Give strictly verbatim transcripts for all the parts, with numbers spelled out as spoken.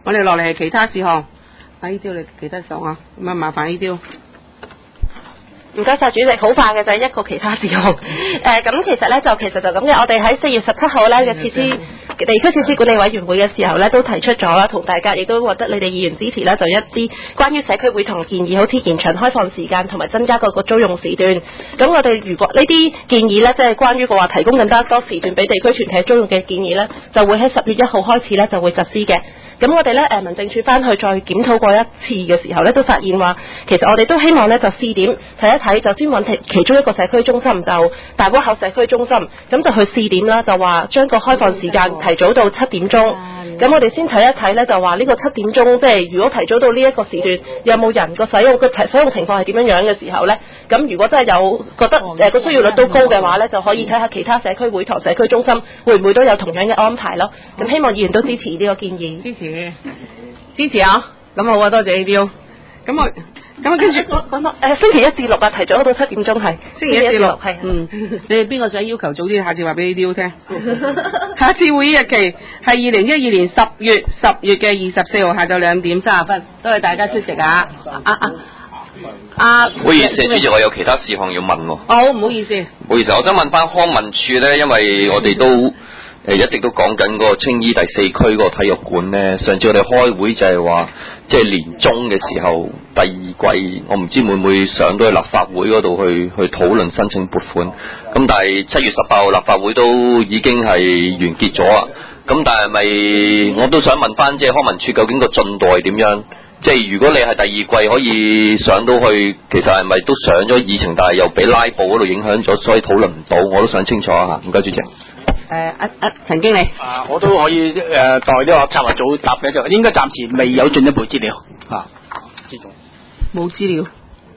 我哋落嚟係其他事項。啊，呢啲你記得講啊，咁啊麻煩呢啲。 唔該晒主席，好快嘅就係一個其他事項。誒、呃，咁其實咧就其實就咁嘅，我哋喺四月十七號咧嘅設施地區設施管理委員會嘅時候咧，都提出咗啦，同大家亦都獲得你哋議員支持啦，就一啲關於社區會堂建議，好似延長開放時間同埋增加嗰個租用時段。咁我哋如果呢啲建議咧，即係關於個話提供更加多時段俾地區團體租用嘅建議咧，就會喺十月一號開始咧就會實施嘅。咁我哋咧誒民政處翻去再檢討過一次嘅時候咧，都發現話其實我哋都希望咧就試點睇一睇，就先揾其中一個社區中心，就大窩口社區中心，咁就去試點啦，就話將個開放時間提早到七點鐘。咁我哋先睇一睇咧，就話呢個七點鐘，即係如果提早到呢一個時段，有冇人個使用個使用情況係點樣樣嘅時候咧？咁如果真係有覺得誒個需要率都高嘅話咧，就可以睇下其他社區會堂、社區中心會唔會都有同樣嘅安排咯。咁希望議員都支持呢個建議。 支持，支持啊！咁好啊，多謝 A D O。咁我咁啊，跟住講講到誒星期一至六啊，提早到七點鐘係星期一至六係。 嗯，你哋邊個想要求早啲？下次話俾 A D O 聽。下一次會議日期係二零一二年十月十月嘅二十四號下晝兩點三十分。多謝大家出席啊！啊啊啊！ 唔好意思，主席，我有其他事項要問喎。 好，唔好意思。 唔好意思，我想問翻康文署咧，因為我哋都誒一直都講緊嗰個青衣第四區嗰個體育館咧。上次我哋開會就係話，即係年中嘅時候第二季，我唔知會唔會上到去立法會嗰度去去討論申請撥款。咁但係七月十八號立法會都已經係完結咗啦。咁但係咪我都想問翻，即係康文署究竟個進度係點樣？即係如果你係第二季可以上到去，其實係咪都上咗議程，但係又俾拉布嗰度影響咗，所以討論唔到？我都想清楚一下。唔該，主席。誒阿阿陳經理， 啊，我都可以誒、呃、代呢個策劃組答嘅，就應該暫時未有進一步資料嚇。資料冇資料。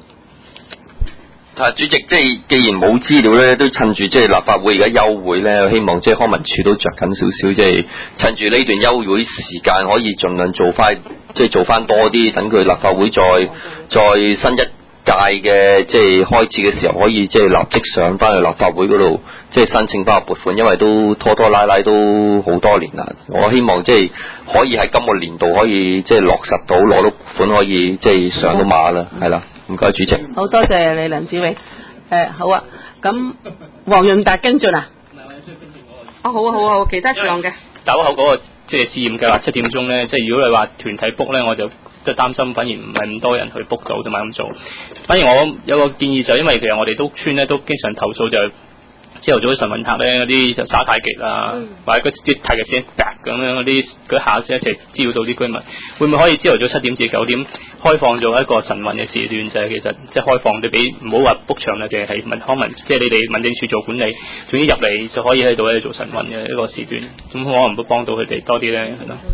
啊，主席，即係既然冇資料咧，都趁住即係立法會而家休會咧，希望即係康文署都着緊少少，即係趁住呢段休會時間，可以盡量做翻，即係做翻多啲，等佢立法會再再新一屆嘅即係開始嘅時候，可以即係立即上翻去立法會嗰度，即係申請翻個撥款，因為都拖拖拉拉都好多年啦。我希望即係可以喺今個年度可以即係落實到攞到撥款，可以即係上到馬啦，係啦。唔該，主席。 好多謝你梁子榮。誒好啊，咁黃潤達跟進啊？啊好啊好啊好，其他事項嘅。 大窩口嗰個即係試驗計劃七點鐘咧，即係如果你話團體 book 咧，我就即係擔心，反而唔係咁多人去 book 到，就咪咁做。反而我有個建議就係，因為其實我哋都村咧都經常投訴就係、是。朝頭早啲晨運塔咧，嗰啲就耍太極啊，嗯、或者嗰啲太極先咁樣嗰啲，嗰下先一齊滋擾到啲居民。會唔會可以朝頭早七點至九點開放咗一個晨運嘅時段？就係、是、其實即係開放啲俾唔好話 book 場啦，淨係民康文，即係你哋民政處做管理，總之入嚟就可以喺度咧做晨運嘅一個時段。咁可能會幫到佢哋多啲咧，係咯。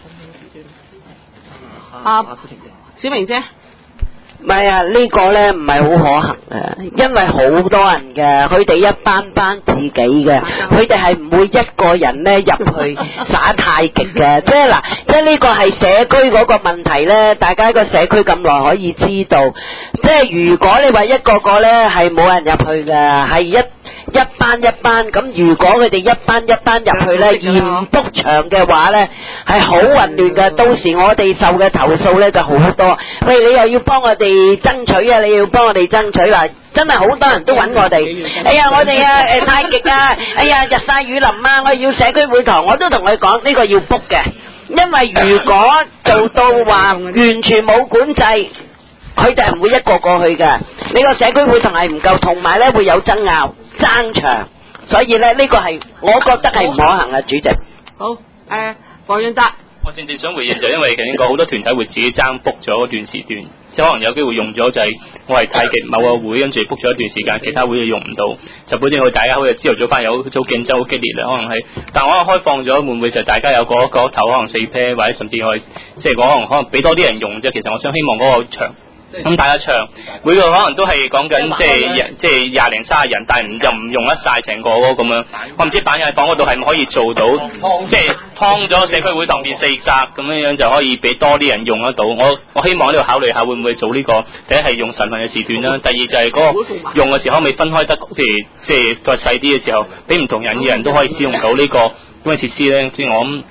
啊，小明姐。 唔係啊，呢個呢唔係好可行嘅，因為好多人嘅，佢哋一班班自己嘅，佢哋係唔會一個人呢入去耍太極嘅，即係嗱，即係呢個係社區嗰個問題呢，大家喺個社區咁耐可以知道，即係如果你話一個個呢係冇人入去嘅，係一一班一班，咁如果佢哋一班一班入去呢，而唔 book 場嘅話呢，係好混亂嘅，到時我哋受嘅投訴呢就好多，喂，你又要幫我哋爭取啊！你要幫我哋爭取啦，真係好多人都揾我哋。哎呀，我哋啊誒太極啊，哎呀日曬雨淋啊，我要社區會堂，我都同佢講呢個要 book 嘅，因為如果做到話完全冇管制，佢哋係唔會一個過去嘅。你個社區會堂係唔夠，同埋咧會有爭拗爭場，所以咧呢個係我覺得係唔可行啊，主席。 好，誒黃潤達。 我正正想回應就因為頭先講好多團體會自己爭 book 咗嗰段時段，即係可能有機會用咗就係我係太極某個會，跟住 book 咗一段時間，其他會就用唔到，就保證佢大家好似朝頭早翻有好競爭好激烈啦，可能係，但我可能開放咗會唔會就大家有個個頭可能四 pair 或者甚至我即係可能可能俾多啲人用啫，其實我想希望嗰個場。咁大家場每個可能都係講緊即係即係廿零卅人，但係唔又唔用得晒成個咁樣。我唔知板藝房嗰度係咪可以做到，即係劏咗社區會堂變四格咁樣樣就可以俾多啲人用得到。我我希望喺度考慮下會唔會做呢、這個，第一係用晨運嘅時段啦，第二就係嗰個用嘅時候可唔可以分開得，譬如即係再細啲嘅時候，俾唔同人嘅人都可以使用到呢、這個咁嘅設施咧。即係我諗。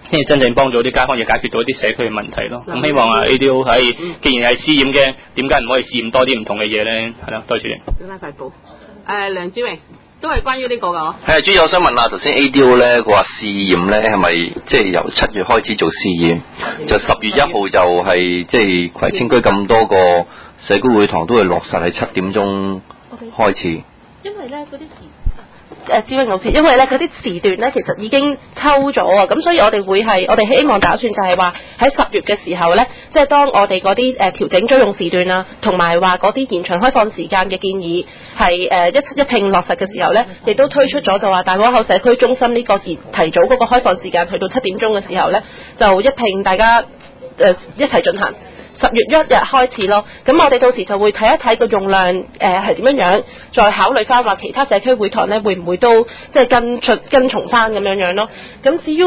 先至真正幫助啲街坊，亦解決到一啲社區嘅問題咯。咁希望啊 A D O 喺，既然係試驗嘅，點解唔可以試驗多啲唔同嘅嘢咧？係啦，多謝你。 拉塊布。誒，梁志榮都係關於呢個㗎。 係，主要我想問下頭先 A D O 咧，佢話試驗咧係咪即係由七月開始做試驗，就十月一號就係即係葵青區咁多個社區會堂都會落實喺七點鐘開始。 因為咧嗰啲時誒志榮老師，因為咧嗰啲時段咧其實已經抽咗啊，咁所以我哋會係我哋希望打算就係話喺十月嘅時候咧，即係當我哋嗰啲誒調整租用時段啊，同埋話嗰啲延長開放時間嘅建議係誒一一併落實嘅時候咧，亦都推出咗就話大窩口社區中心呢個時提早嗰個開放時間去到七點鐘嘅時候咧，就一併大家誒、呃、一齊進行。十月一日開始咯，咁我哋到時就會睇一睇個用量誒係點樣樣，再考慮翻話其他社區會堂咧會唔會都即係跟出跟從翻咁樣樣咯。咁至於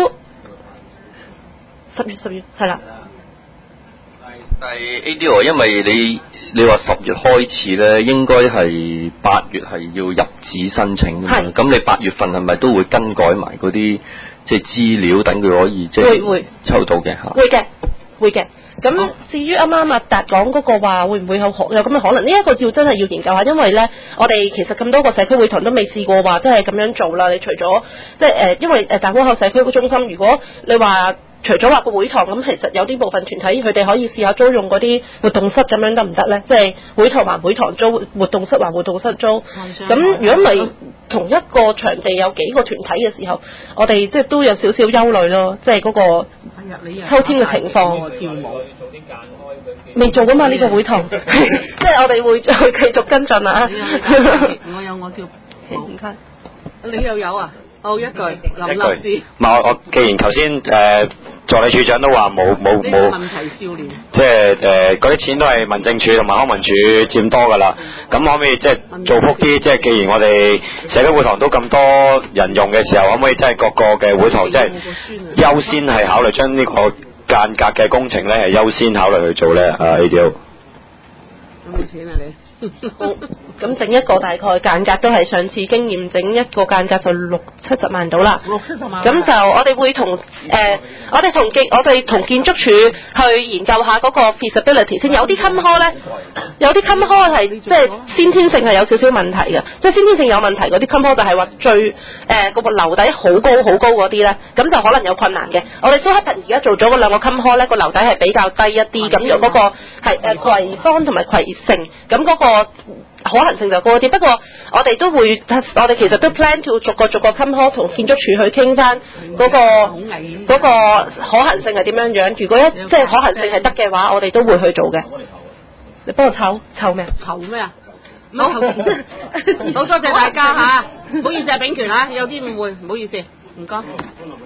十月十月係啦， 但係 A D O 因為你你話十月開始咧，應該係八月係要入紙申請嘅，咁你八月份係咪都會更改埋嗰啲即係資料，等佢可以即係抽到嘅嚇？ 會嘅，會嘅。咁至於啱啱阿達講嗰個話，會唔會有可有咁嘅可能？呢、這、一個要真係要研究下，因為咧，我哋其實咁多個社區會堂都未試過話，真係咁樣做啦。你除咗即係誒，因為誒大窩口社區中心，如果你話除咗話個會堂，咁其實有啲部分團體佢哋可以試下租用嗰啲活動室咁樣得唔得咧？即係會堂還會堂租，活動室還活動室租。咁如果唔係同一個場地有幾個團體嘅時候，我哋即係都有少少憂慮咯，即係嗰個抽籤嘅情況。未做噶嘛呢、這個會堂，即係我哋會去繼續跟進啊！ 我有我叫唔該，你又有啊？哦一句林立志。 唔係我我既然頭先誒助理處長都話冇冇冇問題少年， 即係誒嗰啲錢都係民政處同埋康文署佔多㗎啦。咁可唔可以即係做福啲？即係既然我哋社區會堂都咁多人用嘅時候，可唔可以即係各個嘅會堂即係優先係考慮將呢個間隔嘅工程咧係優先考慮去做咧？啊 A D O。 有冇錢啊你？ 咁整一個大概間隔都係上次經驗，整一個間隔就六七十萬到啦。 六七十萬。 咁就我哋會同誒、呃，我哋同建我哋同建築署去研究下嗰個 feasibility 先。有啲襟科咧，有啲襟科係即係先天性係有少少問題嘅，即係先天性有問題嗰啲襟科就係話最誒嗰個樓底好高好高嗰啲咧，咁就可能有困難嘅。我哋蘇克特而家做咗嗰兩個襟科咧，個樓底係比較低一啲，咁有嗰個係誒葵芳同埋葵盛，咁嗰、嗰個。可能性就高啲，不過我哋都會，我哋其實都 plan to 逐個逐個 come call 同建築署去傾翻嗰個嗰、嗰個可行性係點樣樣。如果一即係可行性係得嘅話，我哋都會去做嘅。你幫我湊湊咩啊？ 湊咩啊？好，好多謝大家嚇，唔好意思啊，炳權嚇，有啲誤會，唔好意思，唔該。